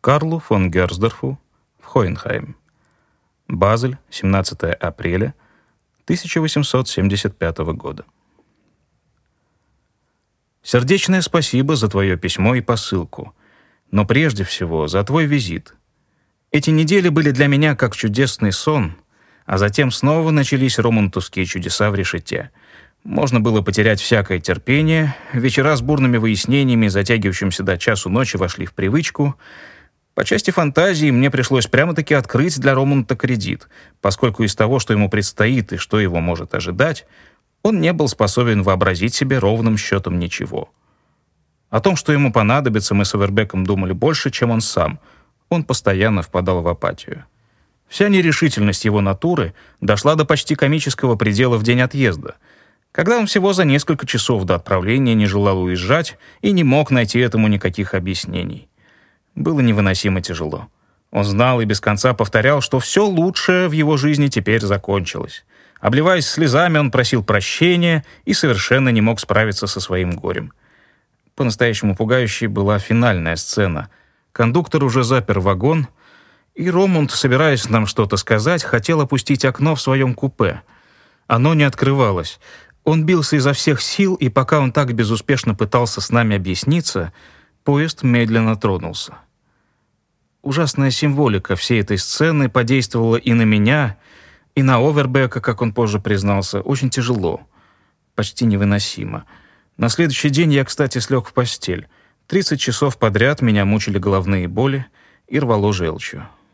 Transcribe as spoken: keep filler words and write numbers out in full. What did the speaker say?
Карлу фон Герсдорфу в Хоенхайм. Базель, семнадцатое апреля тысяча восемьсот семьдесят пятого года. Сердечное спасибо за твое письмо и посылку, но прежде всего за твой визит. Эти недели были для меня как чудесный сон, а затем снова начались романтовские чудеса в решете. Можно было потерять всякое терпение, вечера с бурными выяснениями, затягивающимся до часу ночи, вошли в привычку. По части фантазии мне пришлось прямо-таки открыть для Романта кредит, поскольку из того, что ему предстоит и что его может ожидать, он не был способен вообразить себе ровным счетом ничего. О том, что ему понадобится, мы с Овербеком думали больше, чем он сам. Он постоянно впадал в апатию. Вся нерешительность его натуры дошла до почти комического предела в день отъезда, когда он всего за несколько часов до отправления не желал уезжать и не мог найти этому никаких объяснений. Было невыносимо тяжело. Он знал и без конца повторял, что все лучшее в его жизни теперь закончилось. Обливаясь слезами, он просил прощения и совершенно не мог справиться со своим горем. По-настоящему пугающей была финальная сцена. Кондуктор уже запер вагон, и Романт, собираясь нам что-то сказать, хотел опустить окно в своем купе. Оно не открывалось. Он бился изо всех сил, и пока он так безуспешно пытался с нами объясниться, поезд медленно тронулся. Ужасная символика всей этой сцены подействовала и на меня, и на Овербека, как он позже признался, очень тяжело, почти невыносимо. На следующий день я, кстати, слег в постель. тридцать часов подряд меня мучили головные боли и рвало желчью.